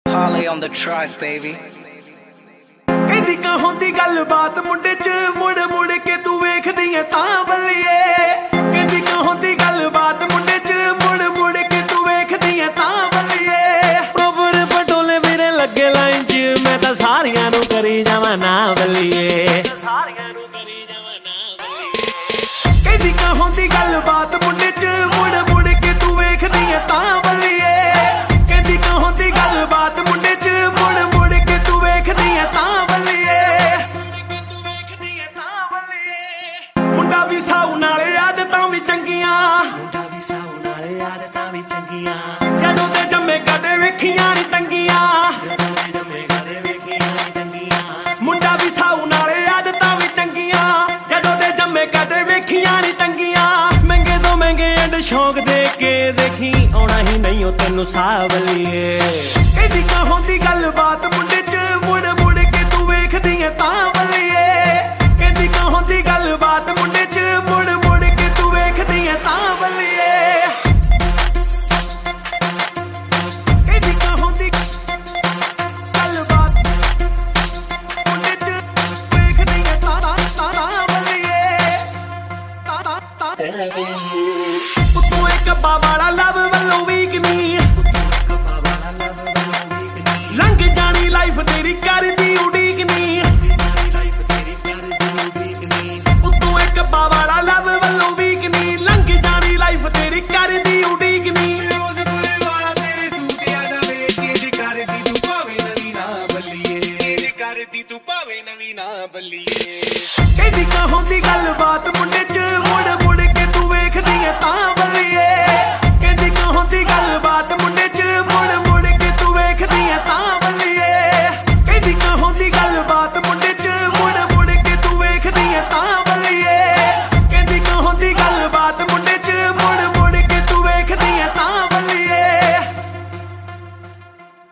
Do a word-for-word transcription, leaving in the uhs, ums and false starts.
Harley on the track, baby. कहदी कहों दी गल बात मुंडे च मुड़ मुड़ के तू वेखदी है तां बल्लिए कहदी कहों दी गल बात मुंडे च मुड़ मुड़ के तू वेखदी है तां बल्लिए प्रॉपर पटोले मेरे लगे लाइन च मैं तां सारियां नू करी जावां ना बल्लिए सारियां नू करी जावां ना बल्लिए कहदी कहों दी गल बात मुंडे च मुड़ मुड़ के तू वेखदी है तां बल्लिए कहदी कहों दी गल बात मुंडे च मुड़ मुड़ के तू वेखदी है तां मुंडा भी साऊ नाले आदतां भी चंगियां मुंडा भी साऊ नाले आदतां भी चंगियां जदों ते जम्मे कदे वेखियां नी तंगियां जदों ते जम्मे कदे वेखियां नी तंगियां मुंडा भी साऊ नाले आदतां भी चंगियां जदों ते जम्मे कदे वेखियां नी तंगियां महंगे तो महंगे एंड शौक दे के देखी आउणा ही नहीं ओ तैनू सावलिए कहदी कहों दी गल बात मुंडे च मुड़ मुड़ के तू वेखदी है तां बल्लिए कहदी कहों दी गल बात मुंडे च मुड़ मुड़ के तू वेखदी है तां बल्लिए कहदी कहों दी गल बात मुंडे च वेखदी है तां तां बल्लिए तां तां उत्तों एक बाबाला लव वल्लों वीक नी लंघ जानी लाइफ तेरी करदी उडीक नी तेरी करदी उडीक नी रोज बुले वाला तेरे सूटिया दा वे चेंज करदी तू भावे नवी ना बल्लिए चेंज करदी तू भावे नवी ना बल्लिए कहदी कहों दी गल बात मुंडे च मुड़ मुड़ के तू वेखदी है तां